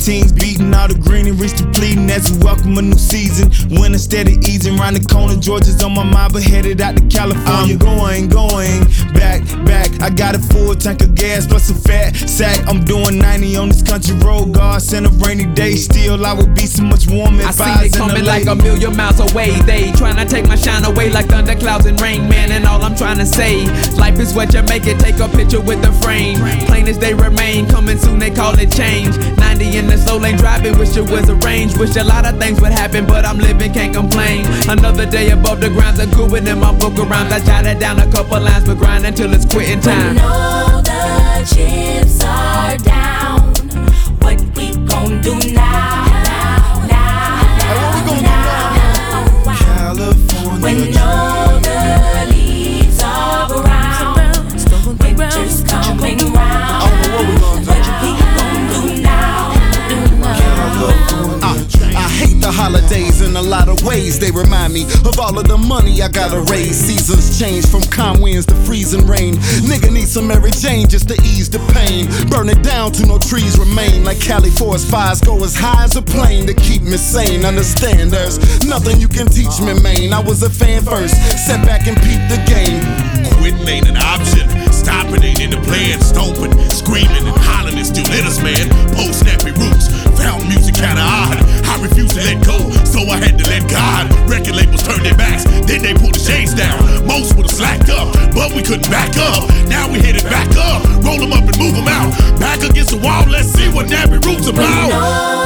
teams beating all the green and reach depleting as we welcome a new season. Winter steady easing round the corner, Georgia's on my mind, but headed out to California. I'm going back. I got a full tank of gas plus a fat sack. I'm doing 90 on this country road. God sent a rainy day, still I would be so much warmer. I see they coming like a million miles away. They tryna take my shine away like thunderclouds and rain, man. And all I'm trying to say, life is what you make it. Take a picture with the frame. Plain as they remain, coming soon they call it change. 90 in the slow lane driving, wish it was arranged. Wish a lot of things would happen, but I'm living, can't complain. Another day above the grounds, a good one in my book of rhymes. I jotted down a couple lines, but grind until it's quitting time. When all the chips are down, what we gon' do now? California. When all the leaves are brown, winter's coming round. What we gon' do now? I hate the holidays in a lot of ways. They remind me of all of the money I gotta raise. Seasons change from calm winds to freezing rain. Nigga need some Mary Jane just to ease the pain. Burn it down till no trees remain. Like Cali forest fires go as high as a plane to keep me sane. Understand there's nothing you can teach me, man. I was a fan first, sat back and peeped the game. Quitting ain't an option, stopping ain't in the plan. Stomping, screaming and hollering is still in us, man. Post snappy roots, found music kinda odd. I refused to let go, so I had to let God. Record labels turned their backs, then they pulled the shades down. Most would've slacked up, but we couldn't back up. Now we headed back up, roll them up and move them out. Back against the wall, let's see what Nappy Roots about.